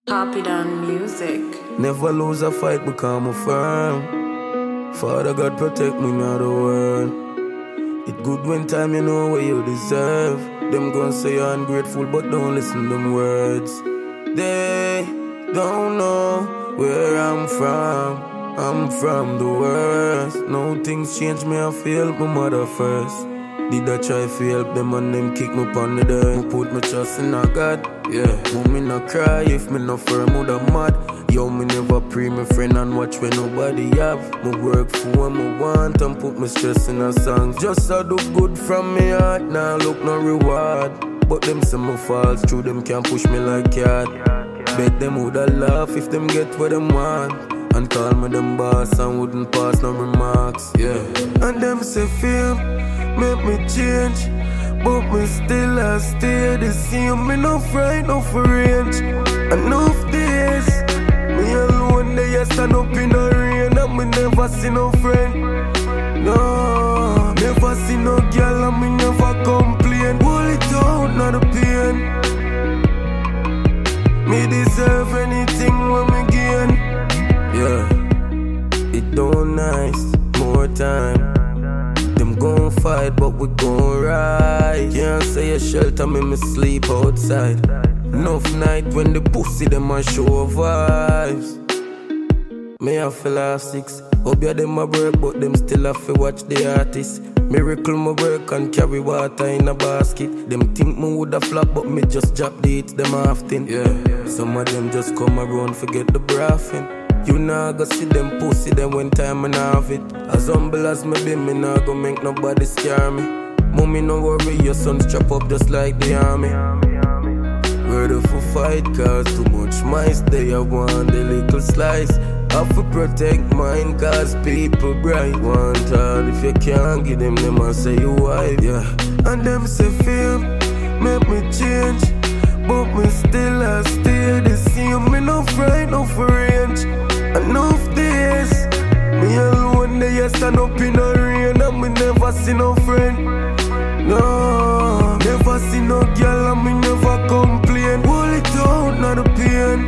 Copy down music. Never lose a fight because I'm firm. Father God protect me now the world. It good when time you know what you deserve. Them gon' say you're ungrateful but don't listen to them words. They don't know where I'm from. I'm from the worst. No things change me, I feel my mother first. Did I try to help them and them kick me upon the dirt? I put my trust in a God, yeah. Mommy no cry if me no firm would have mad. Yo, me never pray my friend and watch when nobody have. Me work for what me want and put my stress in a song. Just I do good from me heart, now look no reward. But them say me falls through, them can't push me like cat. Bet them woulda laugh if them get what them want. And call me them boss and wouldn't pass no remarks, yeah. And them say feel make me change, but me still I stay the same. Me no fright, no for range. Enough days, me alone they a stand up in the rain. And me never see no friend, no. Never see no girl and me never complain. Hold it out, not the pain. Me deserve anything when me gain, yeah. It don't nice, more time. Them gon' fight, but we gon' rise. Can't say a shelter, me sleep outside. Enough night when the pussy them a show vibes. Me a feel like 6. Hope ya them a break, but them still have to watch the artist. Miracle my work and carry water in a basket. Them think me woulda flop, but me just drop the hits them often. Yeah, some of them just come around, forget the braffing. You nah go see them pussy them when time and have it. As humble as me be, me nah go make nobody scare me. Mommy no worry, your son strap up just like the army. Ready for fight, cause too much mice. They a want the little slice. Have to protect mine, cause people bright. Want all if you can't give them, them a say you wife, yeah. And them say feel, make me change, but me still I stay the same. Me no fright, no for range. Enough days, me alone they a stand up in the rain. And me never see no friend, no. Never see no girl and me never complain. Hold it out, not the pain.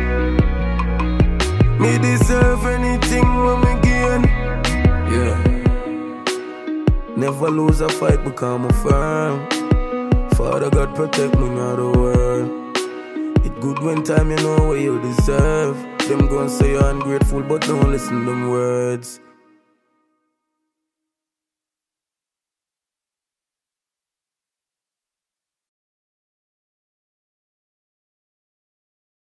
Me deserve anything when me gain, yeah. Never lose a fight because I'm firm. Father God protect me now the world. It good when time you know what you deserve. Them gon' say you're ungrateful but don't listen to them words.